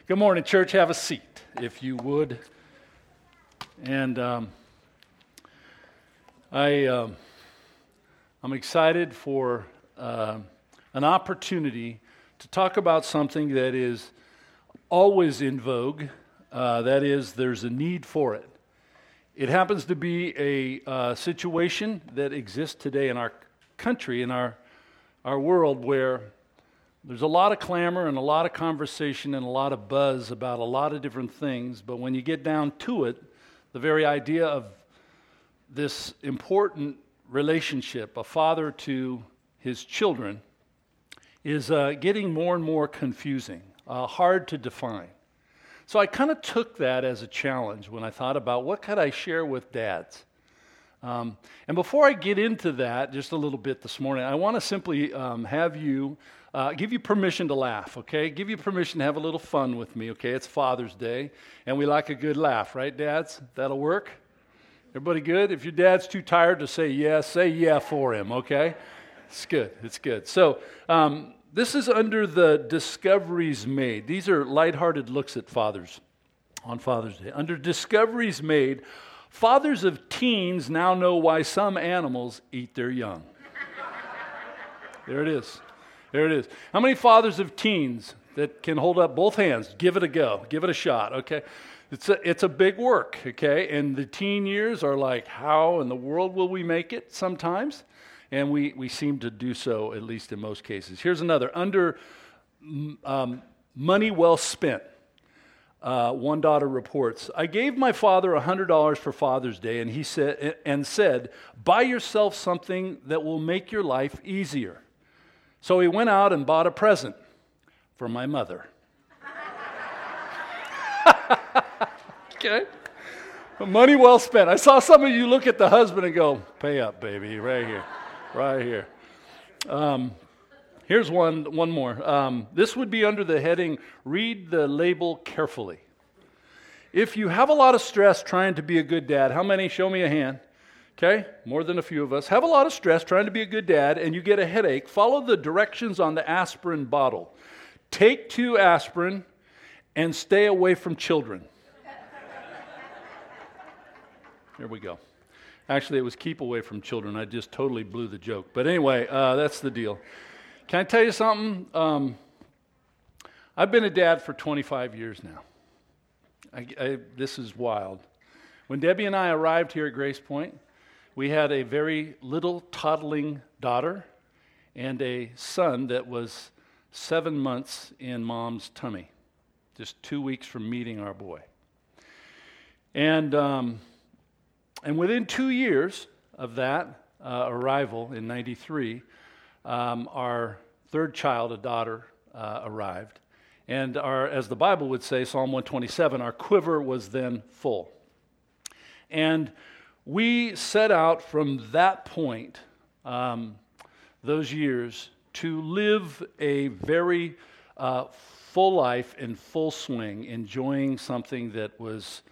Good morning, church. Have a seat, if you would. And I'm excited for an opportunity to talk about something that is always in vogue. That is, there's a need for it. It happens to be a situation that exists today in our country, in our world, where there's a lot of clamor and a lot of conversation and a lot of buzz about a lot of different things, but when you get down to it, the very idea of this important relationship, a father to his children, is getting more and more confusing, hard to define. So I kind of took that as a challenge when I thought about what could I share with dads. And before I get into that just a little bit this morning, I want to simply have you give you permission to laugh, okay? Give you permission to have a little fun with me, okay? It's Father's Day, and we like a good laugh, right, dads? That'll work? Everybody good? If your dad's too tired to say yes, say yeah for him, okay? It's good, it's good. So this is under the Discoveries Made. These are lighthearted looks at fathers on Father's Day. Under Discoveries Made, fathers of teens now know why some animals eat their young. There it is. There it is. How many fathers of teens that can hold up both hands? Give it a go. Give it a shot, okay? It's a big work, okay? And the teen years are like, how in the world will we make it sometimes? And we seem to do so, at least in most cases. Here's another. Under money well spent, one daughter reports, I gave my father $100 for Father's Day, and he said, buy yourself something that will make your life easier. So he went out and bought a present for my mother. Okay? Money well spent. I saw some of you look at the husband and go, pay up, baby, right here, right here. Here's one more. This would be under the heading, read the label carefully. If you have a lot of stress trying to be a good dad, how many? Show me a hand. Okay, more than a few of us. Have a lot of stress trying to be a good dad and you get a headache, follow the directions on the aspirin bottle. Take 2 aspirin and stay away from children. Here we go. Actually, it was keep away from children. I just totally blew the joke. But anyway, that's the deal. Can I tell you something? I've been a dad for 25 years now. This is wild. When Debbie and I arrived here at Grace Point, we had a very little toddling daughter and a son that was 7 months in mom's tummy, just 2 weeks from meeting our boy. And within 2 years of that arrival in 93, our third child, a daughter, arrived. And as the Bible would say, Psalm 127, our quiver was then full. And we set out from that point, those years, to live a very full life in full swing, enjoying something that was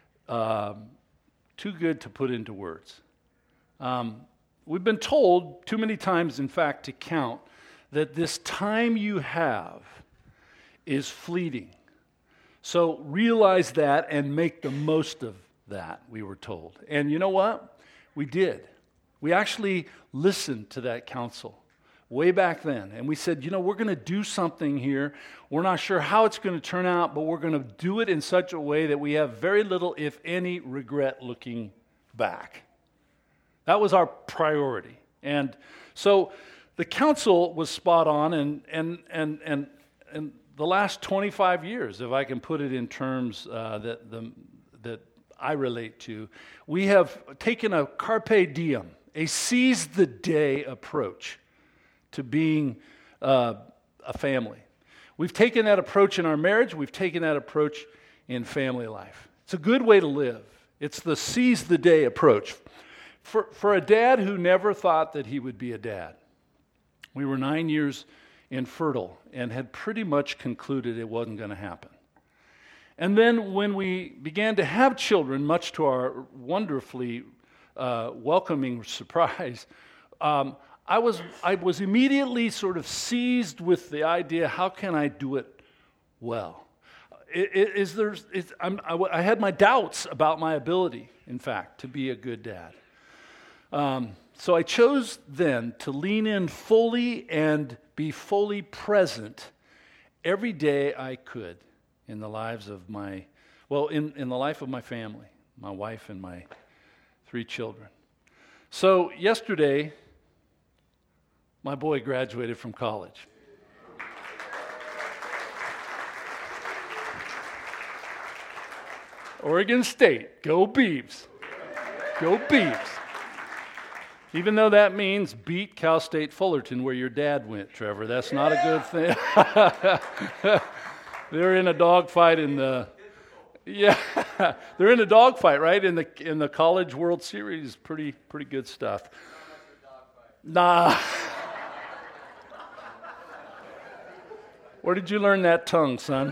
too good to put into words. We've been told too many times, in fact, to count, that this time you have is fleeting. So realize that and make the most of that, we were told. And you know what? We did. We actually listened to that counsel way back then. And we said, we're going to do something here. We're not sure how it's going to turn out, but we're going to do it in such a way that we have very little, if any, regret looking back. That was our priority. And so the counsel was spot on, and the last 25 years, if I can put it in terms that I relate to, we have taken a carpe diem, a seize the day approach to being a family. We've taken that approach in our marriage. We've taken that approach in family life. It's a good way to live. It's the seize the day approach. For a dad who never thought that he would be a dad, we were 9 years infertile and had pretty much concluded it wasn't going to happen. And then when we began to have children, much to our wonderfully welcoming surprise, I was immediately sort of seized with the idea, how can I do it well? I had my doubts about my ability, in fact, to be a good dad. So I chose then to lean in fully and be fully present every day I could in the lives of in the life of my family, my wife and my 3 children. So yesterday, my boy graduated from college. Oregon State, go Beavs. Go Beavs. Even though that means beat Cal State Fullerton where your dad went, Trevor. That's not a good thing. They're in a dogfight they're in a dogfight, right? In the College World Series. Pretty good stuff. Nah. Where did you learn that tongue, son?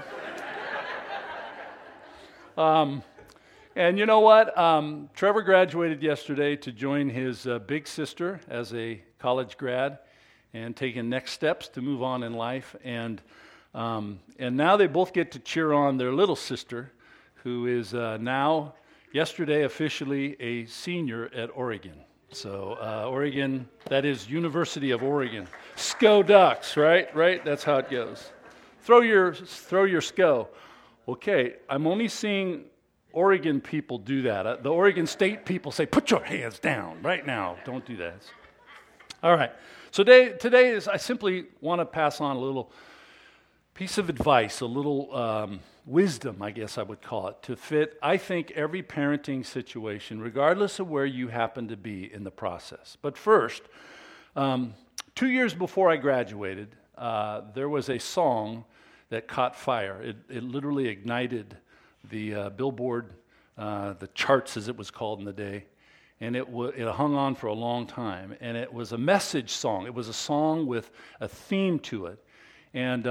And you know what? Trevor graduated yesterday to join his big sister as a college grad and taking next steps to move on in life. And now they both get to cheer on their little sister, who is now, yesterday, officially a senior at Oregon. So Oregon, that is University of Oregon. SCO Ducks, right? Right? That's how it goes. Throw your SCO. Okay, I'm only seeing Oregon people do that. The Oregon State people say, put your hands down right now. Don't do that. All right. So today is I simply want to pass on a little piece of advice, a little wisdom, I guess I would call it, to fit, I think, every parenting situation, regardless of where you happen to be in the process. But first, 2 years before I graduated, there was a song that caught fire. It literally ignited the Billboard, the charts as it was called in the day, and it hung on for a long time. And it was a message song. It was a song with a theme to it, and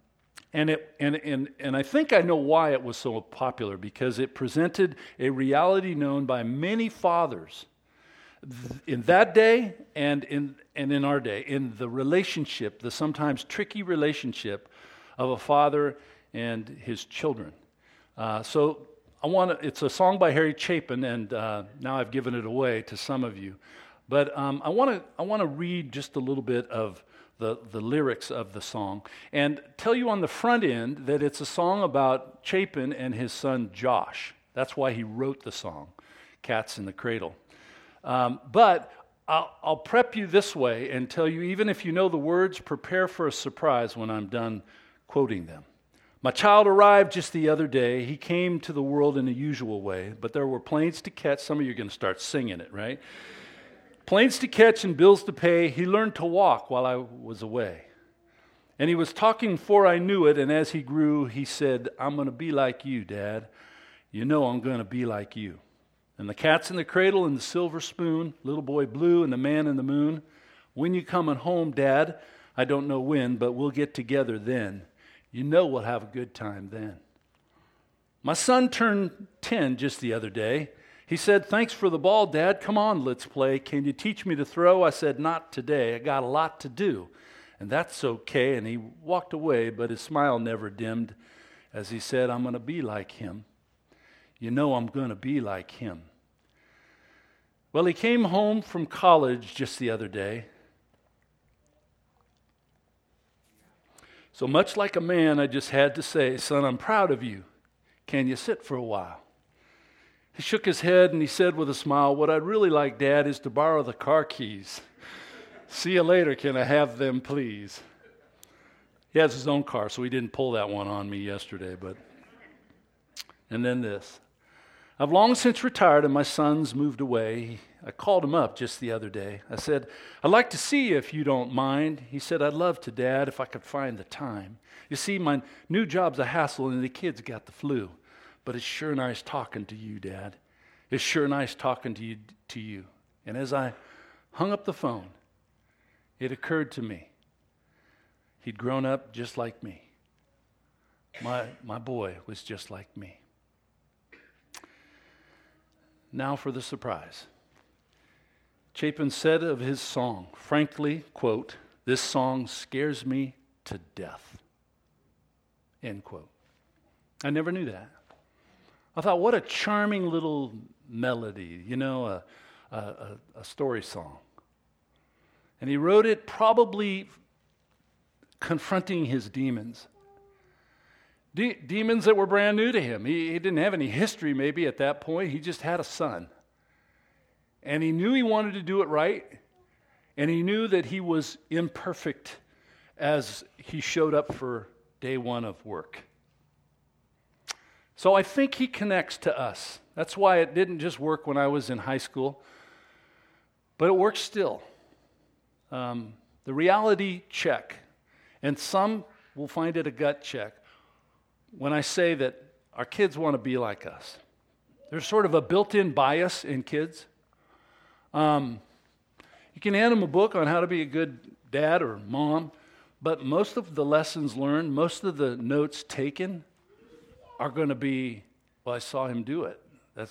I think I know why it was so popular, because it presented a reality known by many fathers in that day and in our day, in the relationship, the sometimes tricky relationship of a father and his children. So it's a song by Harry Chapin, and now I've given it away to some of you. But I want to read just a little bit of the lyrics of the song and tell you on the front end that it's a song about Chapin and his son Josh. That's why he wrote the song, Cats in the Cradle. But I'll prep you this way and tell you, even if you know the words, prepare for a surprise when I'm done quoting them. My child arrived just the other day. He came to the world in the usual way, but there were planes to catch. Some of you are going to start singing it, right? Planes to catch and bills to pay. He learned to walk while I was away. And he was talking before I knew it, and as he grew, he said, I'm going to be like you, Dad. You know I'm going to be like you. And the cat's in the cradle and the silver spoon, little boy blue and the man in the moon. When you coming home, Dad? I don't know when, but we'll get together then. You know we'll have a good time then. My son turned 10 just the other day. He said, thanks for the ball, Dad. Come on, let's play. Can you teach me to throw? I said, not today. I got a lot to do. And that's okay. And he walked away, but his smile never dimmed as he said, I'm going to be like him. You know I'm going to be like him. Well, he came home from college just the other day. So much like a man, I just had to say, son, I'm proud of you. Can you sit for a while? He shook his head and he said with a smile, what I'd really like, Dad, is to borrow the car keys. See you later, can I have them, please? He has his own car, so he didn't pull that one on me yesterday. And then this. I've long since retired and my son's moved away. I called him up just the other day. I said, I'd like to see you if you don't mind. He said, I'd love to, Dad, if I could find the time. You see, my new job's a hassle and the kids got the flu. But it's sure nice talking to you, Dad. It's sure nice talking to you. And as I hung up the phone, it occurred to me. He'd grown up just like me. My boy was just like me. Now for the surprise. Chapin said of his song, frankly, quote, this song scares me to death, end quote. I never knew that. I thought, what a charming little melody, a story song. And he wrote it probably confronting his demons. Demons that were brand new to him. He didn't have any history maybe at that point. He just had a son. And he knew he wanted to do it right. And he knew that he was imperfect as he showed up for day one of work. So I think he connects to us. That's why it didn't just work when I was in high school, but it works still. The reality check, and some will find it a gut check, when I say that our kids want to be like us. There's sort of a built-in bias in kids. You can hand them a book on how to be a good dad or mom, but most of the lessons learned, most of the notes taken are going to be, well, I saw him do it. That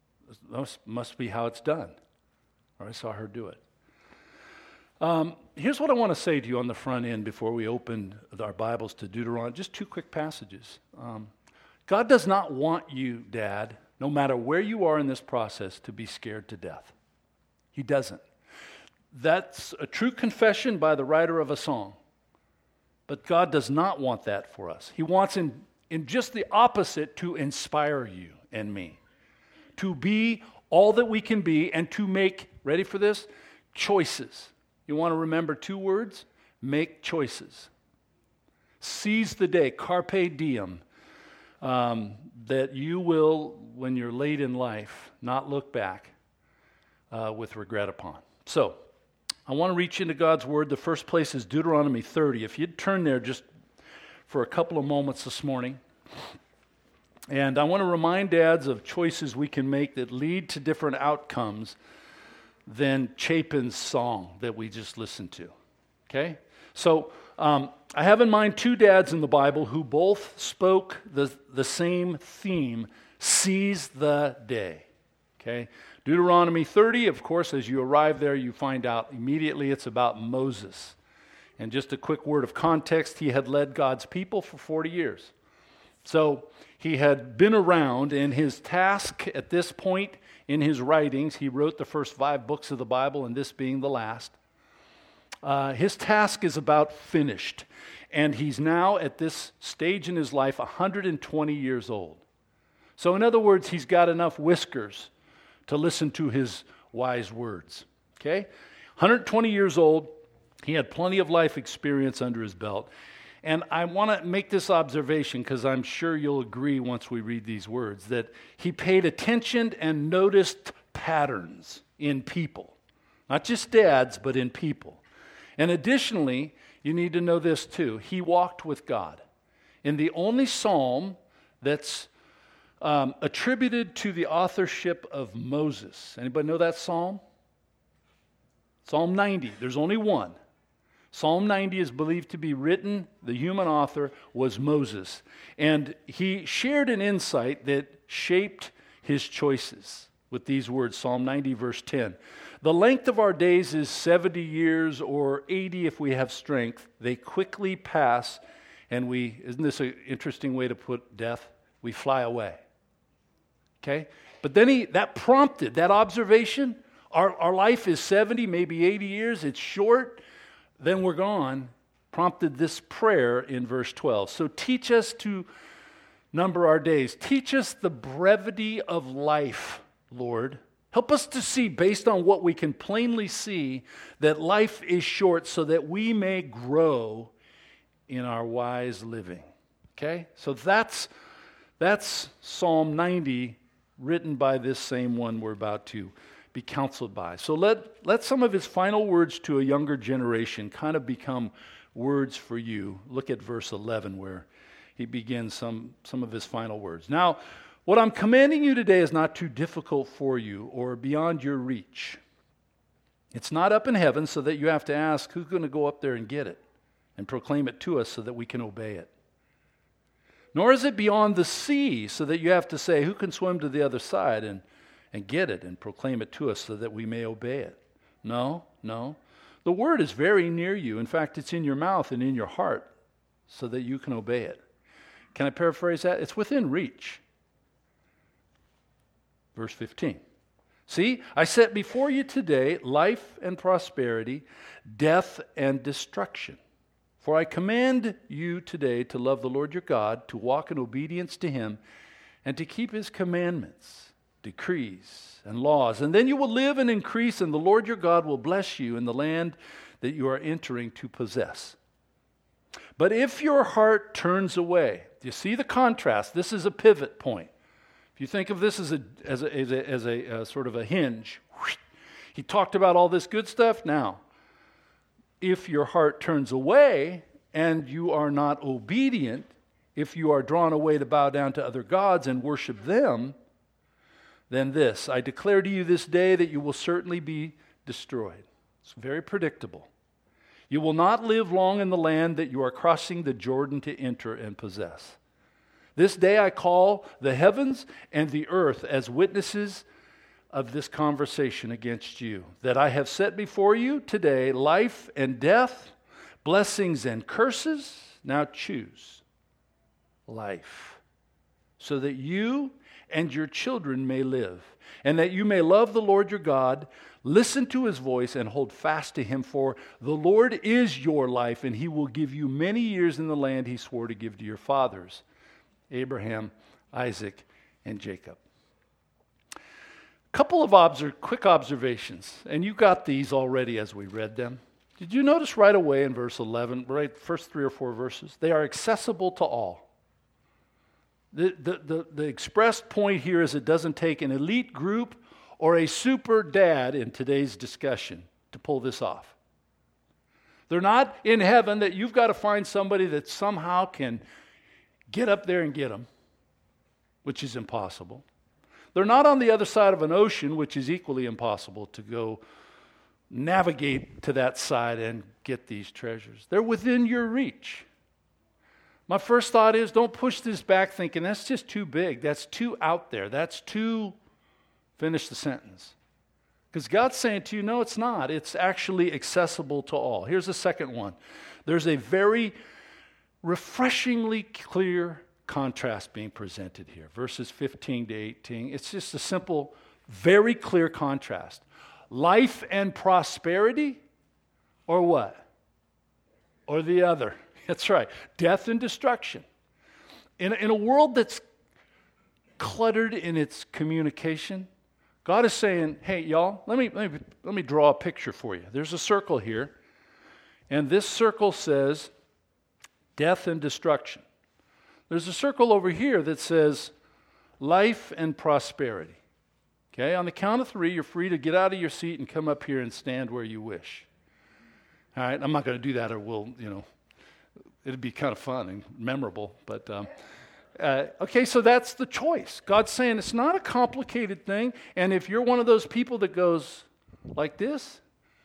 must be how it's done. Or I saw her do it. Here's what I want to say to you on the front end before we open our Bibles to Deuteronomy. Just two quick passages. God does not want you, Dad, no matter where you are in this process, to be scared to death. He doesn't. That's a true confession by the writer of a song. But God does not want that for us. He wants in just the opposite, to inspire you and me. To be all that we can be and to make, ready for this, choices. You want to remember two words? Make choices. Seize the day, carpe diem, that you will, when you're late in life, not look back with regret upon. So, I want to reach into God's Word. The first place is Deuteronomy 30. If you'd turn there just for a couple of moments this morning. And I want to remind dads of choices we can make that lead to different outcomes than Chapin's song that we just listened to. Okay? So I have in mind two dads in the Bible who both spoke the same theme, seize the day. Okay? Deuteronomy 30, of course, as you arrive there, you find out immediately it's about Moses. And just a quick word of context, he had led God's people for 40 years. So he had been around, and his task at this point in his writings, he wrote the first 5 books of the Bible, and this being the last. His task is about finished. And he's now, at this stage in his life, 120 years old. So in other words, he's got enough whiskers to listen to his wise words. Okay? 120 years old. He had plenty of life experience under his belt. And I want to make this observation because I'm sure you'll agree once we read these words that he paid attention and noticed patterns in people. Not just dads, but in people. And additionally, you need to know this too. He walked with God. In the only psalm that's attributed to the authorship of Moses. Anybody know that psalm? Psalm 90. There's only one. Psalm 90 is believed to be written, the human author was Moses. And he shared an insight that shaped his choices with these words, Psalm 90, verse 10. The length of our days is 70 years or 80 if we have strength. They quickly pass, and isn't this an interesting way to put death? We fly away. Okay? But then that prompted, that observation, our life is 70, maybe 80 years, it's short, then we're gone, prompted this prayer in verse 12. So teach us to number our days. Teach us the brevity of life, Lord. Help us to see, based on what we can plainly see, that life is short so that we may grow in our wise living. Okay? So that's Psalm 90, written by this same one we're about to be counseled by. So let some of his final words to a younger generation kind of become words for you. Look at verse 11 where he begins some of his final words. Now, what I'm commanding you today is not too difficult for you or beyond your reach. It's not up in heaven so that you have to ask who's going to go up there and get it and proclaim it to us so that we can obey it. Nor is it beyond the sea so that you have to say who can swim to the other side and get it and proclaim it to us so that we may obey it. No. The word is very near you. In fact, it's in your mouth and in your heart so that you can obey it. Can I paraphrase that? It's within reach. Verse 15. See, I set before you today life and prosperity, death and destruction. For I command you today to love the Lord your God, to walk in obedience to him, and to keep his commandments, decrees, and laws. And then you will live and increase, and the Lord your God will bless you in the land that you are entering to possess. But if your heart turns away, do you see the contrast? This is a pivot point. If you think of this as a sort of a hinge, he talked about all this good stuff. Now, if your heart turns away and you are not obedient, if you are drawn away to bow down to other gods and worship them, then this, I declare to you this day that you will certainly be destroyed. It's very predictable. You will not live long in the land that you are crossing the Jordan to enter and possess. This day I call the heavens and the earth as witnesses of this conversation against you, that I have set before you today life and death, blessings and curses. Now choose life, so that you and your children may live, and that you may love the Lord your God, listen to his voice, and hold fast to him, for the Lord is your life, and he will give you many years in the land he swore to give to your fathers, Abraham, Isaac, and Jacob. Couple of quick observations, and you got these already as we read them. Did you notice right away in verse 11, right, first 3 or 4 verses, they are accessible to all. The expressed point here is it doesn't take an elite group or a super dad in today's discussion to pull this off. They're not in heaven that you've got to find somebody that somehow can get up there and get them, which is impossible. They're not on the other side of an ocean, which is equally impossible to go navigate to that side and get these treasures. They're within your reach. My first thought is don't push this back thinking that's just too big. That's too out there. That's too... Finish the sentence. Because God's saying to you, no, it's not. It's actually accessible to all. Here's the second one. There's a very refreshingly clear contrast being presented here. Verses 15 to 18. It's just a simple, very clear contrast. Life and prosperity, or what? Or the other. That's right. Death and destruction. In a world that's cluttered in its communication, God is saying, hey, y'all, let me draw a picture for you. There's a circle here, and this circle says death and destruction. There's a circle over here that says life and prosperity. Okay, on the count of 3, you're free to get out of your seat and come up here and stand where you wish. All right, I'm not going to do that, or we'll, it'd be kind of fun and memorable, but... okay, so that's the choice. God's saying it's not a complicated thing, and if you're one of those people that goes like this,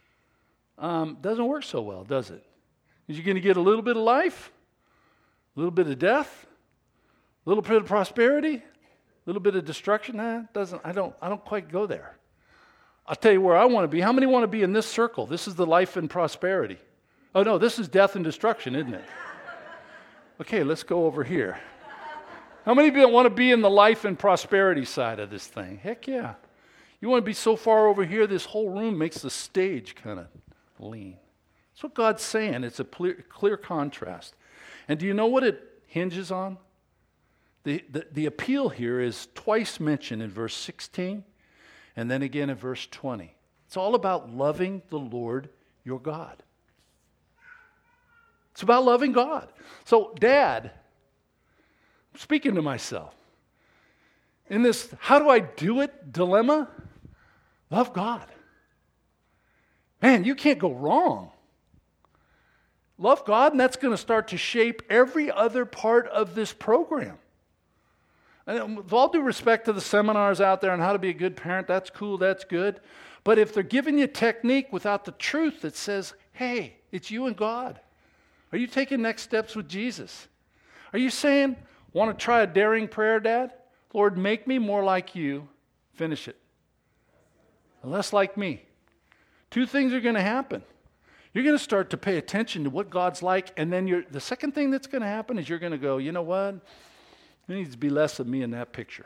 doesn't work so well, does it? Because you're going to get a little bit of life, a little bit of death, a little bit of prosperity, a little bit of destruction. I don't quite go there. I'll tell you where I want to be. How many want to be in this circle? This is the life and prosperity. Oh no, this is death and destruction, isn't it? Okay, let's go over here. How many people want to be in the life and prosperity side of this thing? Heck yeah. You want to be so far over here, this whole room makes the stage kind of lean. That's what God's saying. It's a clear contrast. And do you know what it hinges on? The appeal here is twice mentioned in verse 16 and then again in verse 20. It's all about loving the Lord your God. It's about loving God. So, Dad, I'm speaking to myself. In this how do I do it dilemma, love God. Man, you can't go wrong. Love God, and that's going to start to shape every other part of this program. And with all due respect to the seminars out there on how to be a good parent, that's cool, that's good. But if they're giving you technique without the truth that says, hey, it's you and God. Are you taking next steps with Jesus? Are you saying, want to try a daring prayer, Dad? Lord, make me more like you. Finish it. Less like me. 2 things are going to happen. You're going to start to pay attention to what God's like, and then the second thing that's going to happen is you're going to go, you know what? There needs to be less of me in that picture.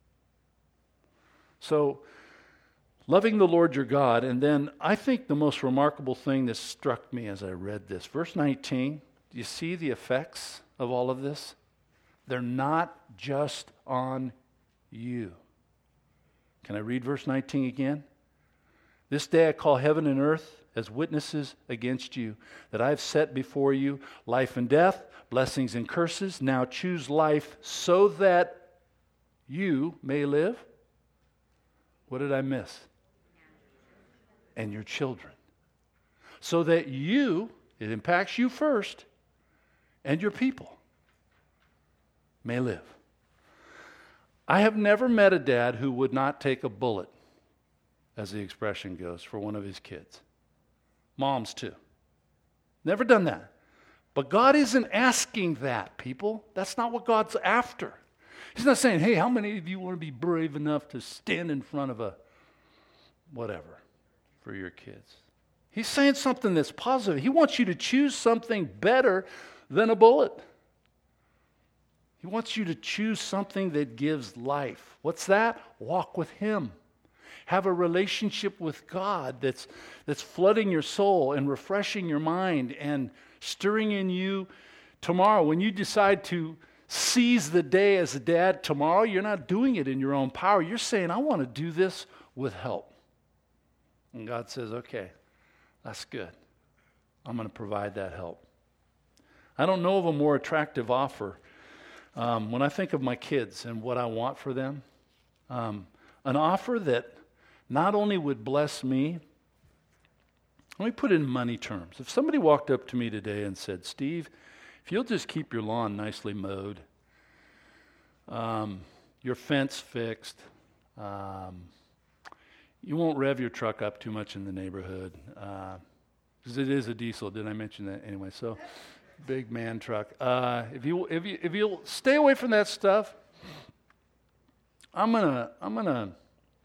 So, loving the Lord your God, and then I think the most remarkable thing that struck me as I read this, verse 19, do you see the effects of all of this? They're not just on you. Can I read verse 19 again? This day I call heaven and earth as witnesses against you, that I have set before you life and death, blessings and curses. Now choose life so that you may live. What did I miss? And your children. So that you, it impacts you first, and your people may live. I have never met a dad who would not take a bullet, as the expression goes, for one of his kids. Moms too. Never done that. But God isn't asking that, people. That's not what God's after. He's not saying, hey, how many of you want to be brave enough to stand in front of a whatever for your kids? He's saying something that's positive. He wants you to choose something better than a bullet. He wants you to choose something that gives life. What's that? Walk with Him. Have a relationship with God that's flooding your soul and refreshing your mind and stirring in you tomorrow. When you decide to seize the day as a dad tomorrow, you're not doing it in your own power. You're saying, I want to do this with help. And God says, okay, that's good. I'm going to provide that help. I don't know of a more attractive offer. When I think of my kids and what I want for them, an offer that not only would bless me, let me put it in money terms. If somebody walked up to me today and said, Steve, if you'll just keep your lawn nicely mowed, your fence fixed, you won't rev your truck up too much in the neighborhood, because it is a diesel. Did I mention that? Anyway, so big man truck. If you'll stay away from that stuff, I'm gonna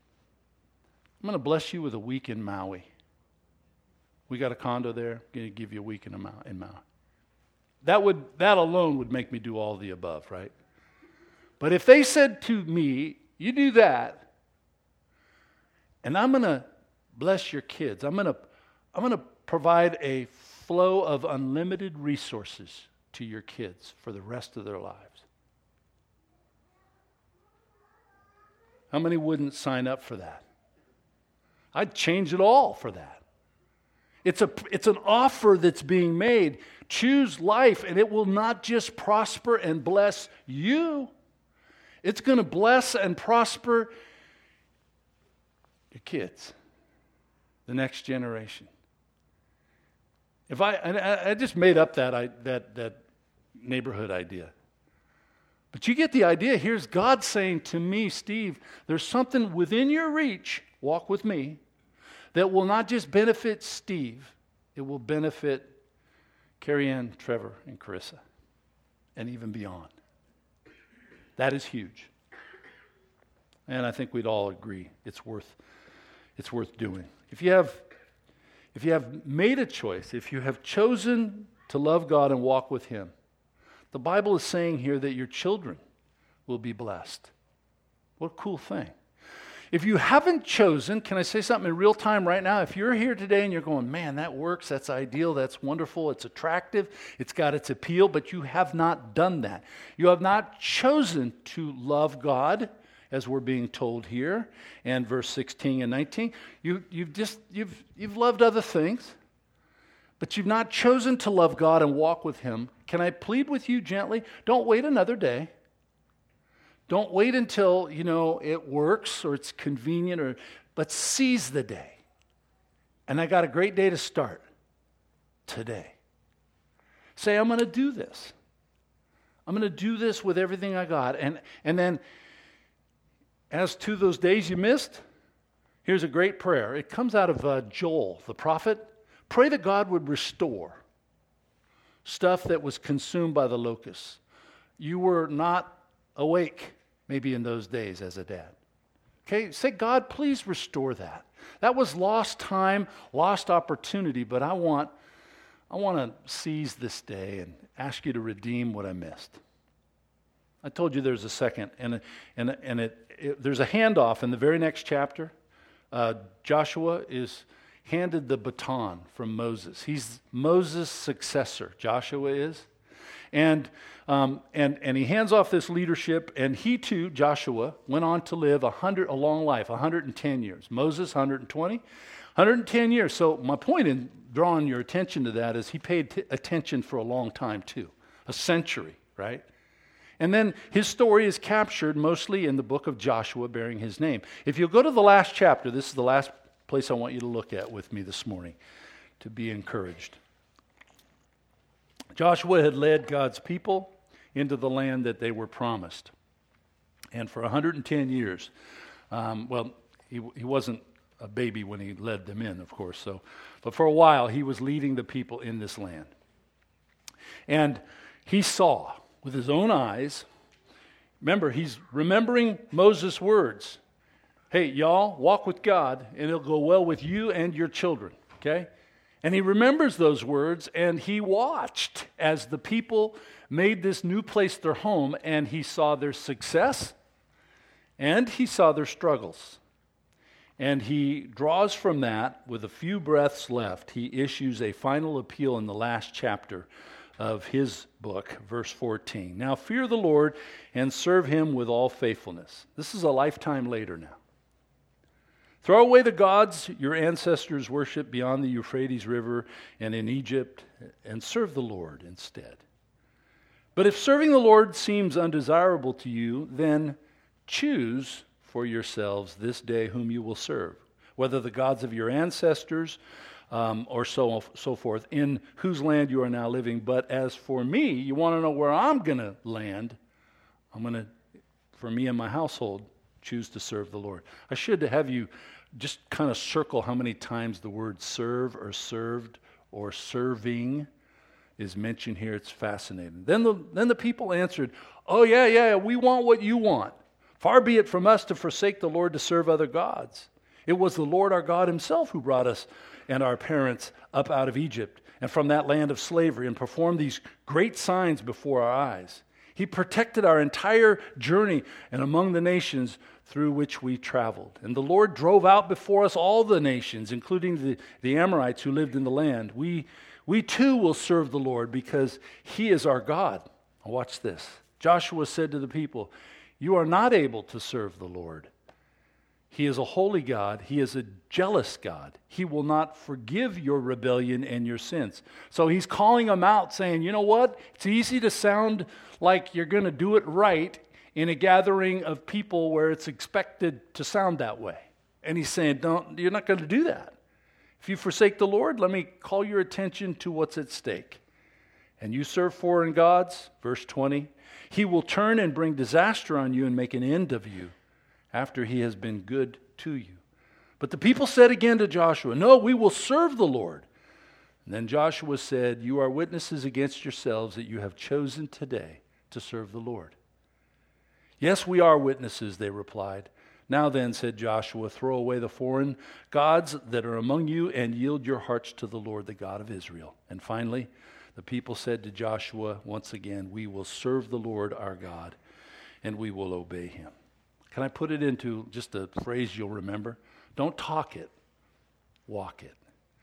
bless you with a week in Maui. We got a condo there. I'm gonna give you a week in Maui. That alone would make me do all the above, right? But if they said to me, you do that, and I'm gonna bless your kids, I'm gonna provide a flow of unlimited resources to your kids for the rest of their lives. How many wouldn't sign up for that? I'd change it all for that. It's an offer that's being made. Choose life, and it will not just prosper and bless you. It's going to bless and prosper your kids, the next generation. I just made up that neighborhood idea. But you get the idea. Here's God saying to me, Steve, there's something within your reach, walk with me, that will not just benefit Steve, it will benefit Carrie Ann, Trevor, and Carissa, and even beyond. That is huge. And I think we'd all agree it's worth doing. If you have made a choice, if you have chosen to love God and walk with Him, the Bible is saying here that your children will be blessed. What a cool thing. If you haven't chosen, can I say something in real time right now? If you're here today and you're going, man, that works, that's ideal, that's wonderful, it's attractive, it's got its appeal, but you have not done that. You have not chosen to love God, as we're being told here, and verse 16 and 19. You've loved other things, but you've not chosen to love God and walk with Him. Can I plead with you gently? Don't wait another day. Don't wait until, it works or it's convenient, but seize the day. And I got a great day to start today. Say, I'm going to do this. I'm going to do this with everything I got. And then, as to those days you missed, here's a great prayer. It comes out of Joel, the prophet. Pray that God would restore stuff that was consumed by the locusts. You were not awake, maybe in those days as a dad. Okay, say, God, please restore that. That was lost time, lost opportunity, but I want I want to seize this day and ask you to redeem what I missed. I told you there's a second, and there's a handoff in the very next chapter. Joshua is handed the baton from Moses. He's Moses' successor, Joshua is. And he hands off this leadership, and he too, Joshua, went on to live a long life, 110 years. Moses, 120, 110 years. So my point in drawing your attention to that is he paid attention for a long time too, a century, right? And then his story is captured mostly in the book of Joshua bearing his name. If you'll go to the last chapter, this is the last place I want you to look at with me this morning to be encouraged. Joshua had led God's people into the land that they were promised. And for 110 years, he wasn't a baby when he led them in, of course. But for a while, he was leading the people in this land. And he saw with his own eyes, remember, he's remembering Moses' words. Hey, y'all, walk with God, and it'll go well with you and your children, okay? And he remembers those words, and he watched as the people made this new place their home, and he saw their success, and he saw their struggles. And he draws from that, with a few breaths left, he issues a final appeal in the last chapter of his book, verse 14. Now fear the Lord and serve him with all faithfulness. This is a lifetime later now. Throw away the gods your ancestors worshiped beyond the Euphrates River and in Egypt, and serve the Lord instead. But if serving the Lord seems undesirable to you, then choose for yourselves this day whom you will serve, whether the gods of your ancestors or so forth, in whose land you are now living. But as for me, you want to know where I'm going to land, I'm going to, for me and my household, choose to serve the Lord. I should have you just kind of circle how many times the word serve or served or serving is mentioned here. It's fascinating. Then the people answered, oh yeah, we want what you want. Far be it from us to forsake the Lord to serve other gods. It was the Lord our God himself who brought us and our parents up out of Egypt and from that land of slavery and performed these great signs before our eyes. He protected our entire journey and among the nations through which we traveled. And the Lord drove out before us all the nations, including the Amorites who lived in the land. We too will serve the Lord because he is our God. Now watch this. Joshua said to the people, you are not able to serve the Lord. He is a holy God. He is a jealous God. He will not forgive your rebellion and your sins. So he's calling them out saying, you know what? It's easy to sound like you're going to do it right in a gathering of people where it's expected to sound that way. And he's saying, you're not going to do that. If you forsake the Lord, let me call your attention to what's at stake. And you serve foreign gods, verse 20, he will turn and bring disaster on you and make an end of you after he has been good to you. But the people said again to Joshua, no, we will serve the Lord. And then Joshua said, you are witnesses against yourselves that you have chosen today to serve the Lord. Yes, we are witnesses, they replied. Now then, said Joshua, throw away the foreign gods that are among you and yield your hearts to the Lord, the God of Israel. And finally, the people said to Joshua once again, we will serve the Lord our God and we will obey him. Can I put it into just a phrase you'll remember? Don't talk it, walk it.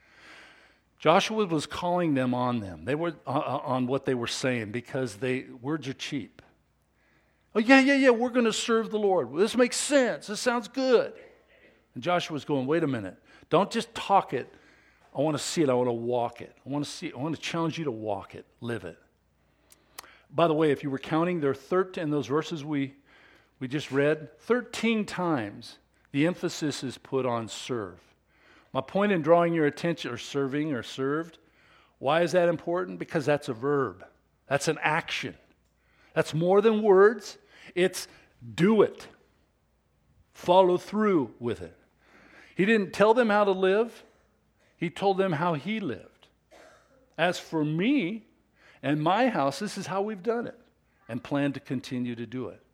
Joshua was calling them on them. They were on what they were saying because words are cheap. Oh, yeah, we're going to serve the Lord. Well, this makes sense. This sounds good. And Joshua's going, wait a minute. Don't just talk it. I want to see it. I want to walk it. I want to challenge you to walk it, live it. By the way, if you were counting, there are 13 in those verses we just read, 13 times the emphasis is put on serve. My point in drawing your attention, or serving or served, why is that important? Because that's a verb. That's an action. That's more than words. It's do it. Follow through with it. He didn't tell them how to live. He told them how he lived. As for me and my house, this is how we've done it and plan to continue to do it.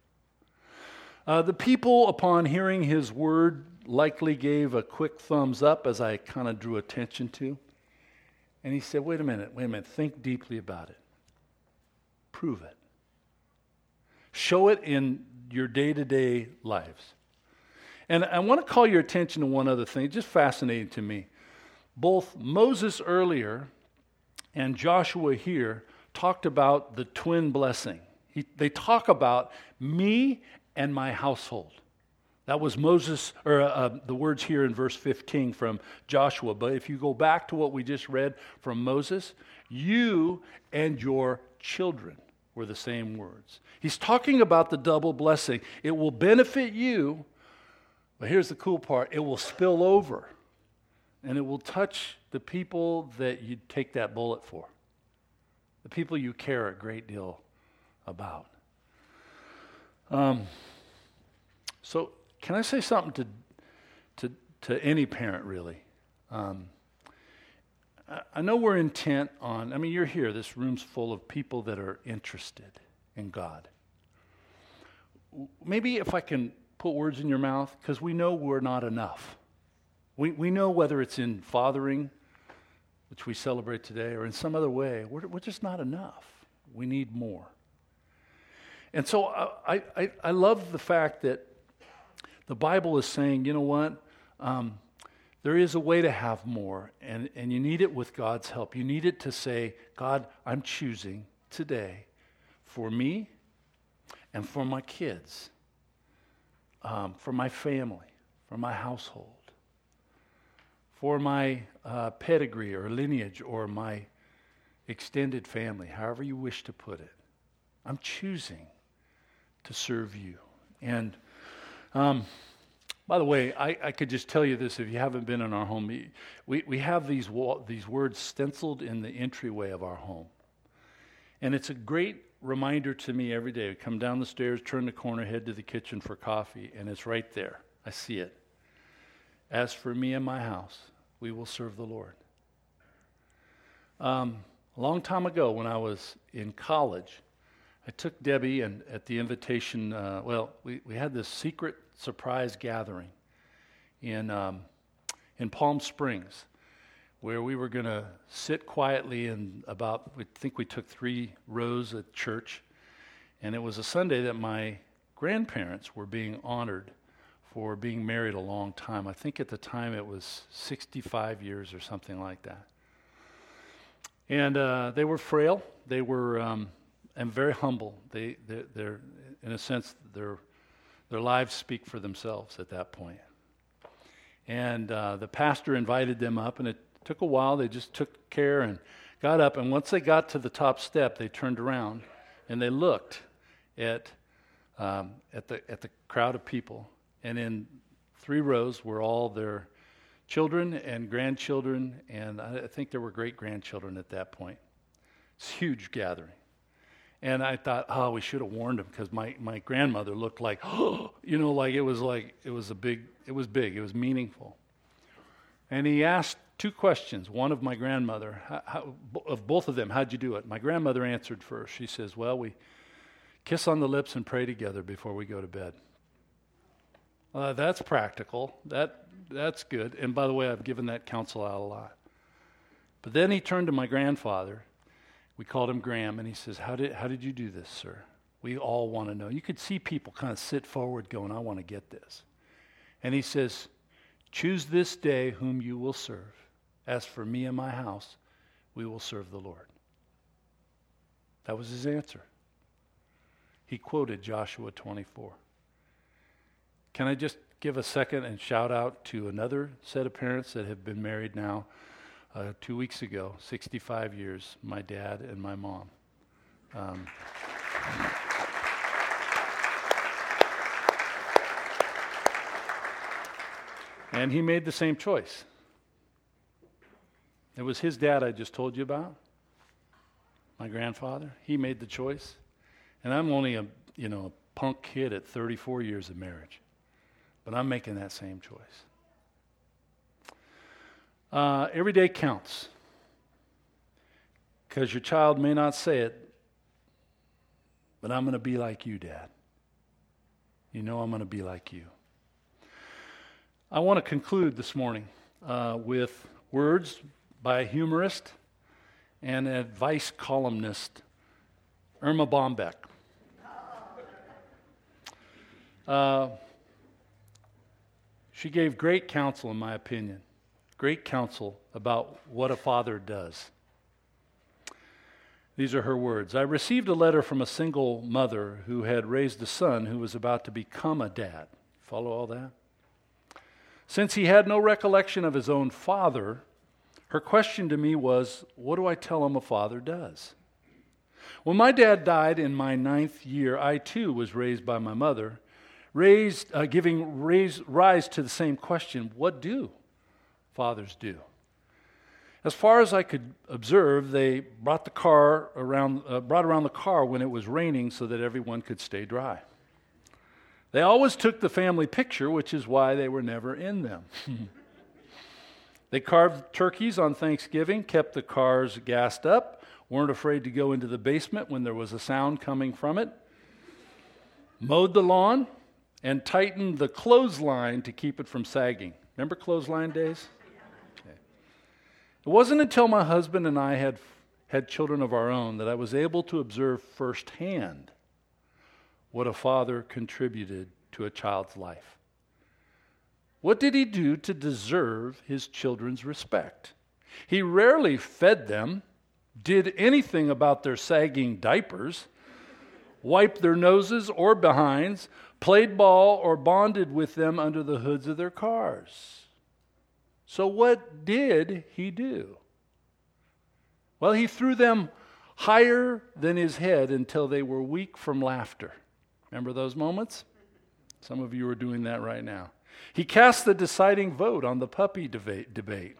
The people, upon hearing his word, likely gave a quick thumbs up, as I kind of drew attention to. And he said, wait a minute, think deeply about it. Prove it. Show it in your day-to-day lives. And I want to call your attention to one other thing, just fascinating to me. Both Moses earlier and Joshua here talked about the twin blessing. They talk about me and my household. That was Moses, or the words here in verse 15 from Joshua. But if you go back to what we just read from Moses, you and your children were the same words. He's talking about the double blessing. It will benefit you, but here's the cool part. It will spill over, and it will touch the people that you take that bullet for, the people you care a great deal about. So can I say something to any parent, really? I know we're intent on, you're here, this room's full of people that are interested in God. Maybe if I can put words in your mouth, because we know we're not enough. We know whether it's in fathering, which we celebrate today, or in some other way, we're just not enough. We need more. And so I love the fact that the Bible is saying, you know what? There is a way to have more, and you need it with God's help. You need it to say, God, I'm choosing today for me and for my kids, for my family, for my household, for my pedigree or lineage or my extended family, however you wish to put it. I'm choosing to serve you. And by the way, I could just tell you this if you haven't been in our home. We have these words stenciled in the entryway of our home. And it's a great reminder to me every day. We come down the stairs, turn the corner, head to the kitchen for coffee, and it's right there. I see it. As for me and my house, we will serve the Lord. A long time ago when I was in college, I took Debbie, and at the invitation, we had this secret surprise gathering in Palm Springs, where we were going to sit quietly in we think we took 3 rows at church, and it was a Sunday that my grandparents were being honored for being married a long time. I think at the time it was 65 years or something like that. And they were frail. They were and very humble. They're in a sense, their lives speak for themselves at that point. And the pastor invited them up, and it took a while. They just took care and got up. And once they got to the top step, they turned around and they looked at the crowd of people. And in 3 rows were all their children and grandchildren, and I think there were great-grandchildren at that point. It's a huge gathering. And I thought, we should have warned them, because my grandmother looked like, it was big, it was meaningful. And he asked 2 questions. One of my grandmother, of both of them, how'd you do it? My grandmother answered first. She says, well, we kiss on the lips and pray together before we go to bed. That's practical. That's good. And by the way, I've given that counsel out a lot. But then he turned to my grandfather. We called him Graham, and he says, how did you do this, sir? We all want to know. You could see people kind of sit forward going, I want to get this. And he says, choose this day whom you will serve. As for me and my house, we will serve the Lord. That was his answer. He quoted Joshua 24. Can I just give a second and shout out to another set of parents that have been married now 2 weeks ago, 65 years, my dad and my mom. And he made the same choice. It was his dad I just told you about, my grandfather. He made the choice. And I'm only a punk kid at 34 years of marriage. But I'm making that same choice. Every day counts. Because your child may not say it, but I'm going to be like you, Dad. You know I'm going to be like you. I want to conclude this morning with words by a humorist and advice columnist, Irma Bombeck. She gave great counsel, in my opinion, great counsel about what a father does. These are her words. I received a letter from a single mother who had raised a son who was about to become a dad. Follow all that? Since he had no recollection of his own father, her question to me was, what do I tell him a father does? When my dad died in my 9th year, I too was raised by my mother, giving rise to the same question, what do fathers do? As far as I could observe, they brought around the car when it was raining so that everyone could stay dry. They always took the family picture, which is why they were never in them. They carved turkeys on Thanksgiving, kept the cars gassed up, weren't afraid to go into the basement when there was a sound coming from it, mowed the lawn, and tightened the clothesline to keep it from sagging. Remember clothesline days? Okay. It wasn't until my husband and I had children of our own that I was able to observe firsthand what a father contributed to a child's life. What did he do to deserve his children's respect? He rarely fed them, did anything about their sagging diapers, wiped their noses or behinds, played ball or bonded with them under the hoods of their cars. So what did he do? Well, he threw them higher than his head until they were weak from laughter. Remember those moments? Some of you are doing that right now. He cast the deciding vote on the puppy debate.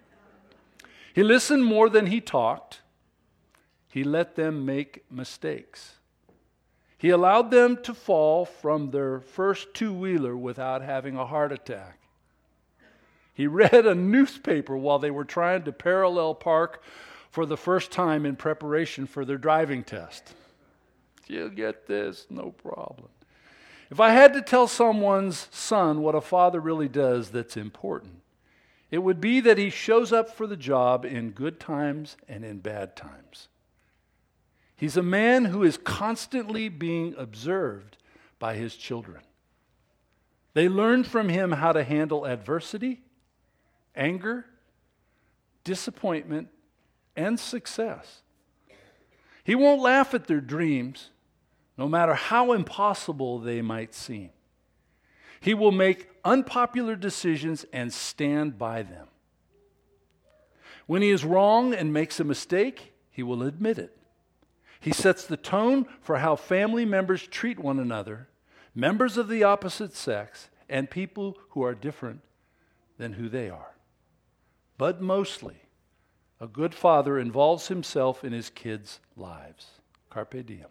He listened more than he talked. He let them make mistakes. He allowed them to fall from their first two-wheeler without having a heart attack. He read a newspaper while they were trying to parallel park for the first time in preparation for their driving test. You'll get this, no problem. If I had to tell someone's son what a father really does that's important, it would be that he shows up for the job in good times and in bad times. He's a man who is constantly being observed by his children. They learn from him how to handle adversity, anger, disappointment, and success. He won't laugh at their dreams, no matter how impossible they might seem. He will make unpopular decisions and stand by them. When he is wrong and makes a mistake, he will admit it. He sets the tone for how family members treat one another, members of the opposite sex, and people who are different than who they are. But mostly, a good father involves himself in his kids' lives. Carpe diem.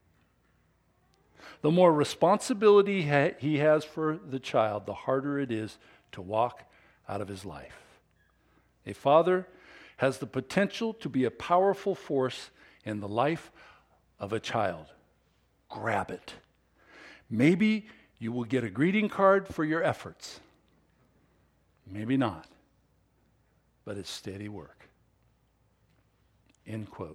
The more responsibility he has for the child, the harder it is to walk out of his life. A father has the potential to be a powerful force in the life of a child. Grab it. Maybe you will get a greeting card for your efforts. Maybe not. But it's steady work. End quote.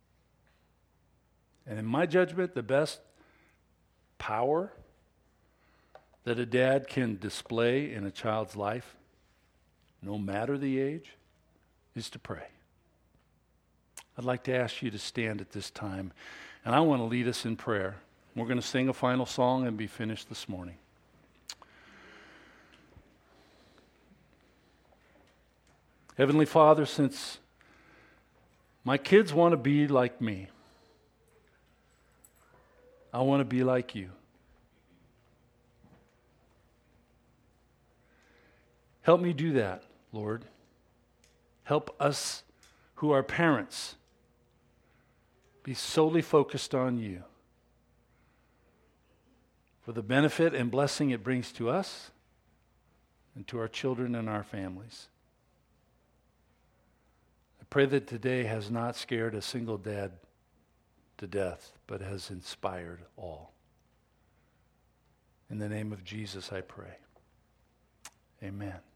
And in my judgment, the best power that a dad can display in a child's life, no matter the age, is to pray. I'd like to ask you to stand at this time, and I want to lead us in prayer. We're going to sing a final song and be finished this morning. Heavenly Father, since my kids want to be like me, I want to be like you. Help me do that, Lord. Help us who are parents be solely focused on you for the benefit and blessing it brings to us and to our children and our families. I pray that today has not scared a single dad to death, but has inspired all. In the name of Jesus, I pray. Amen.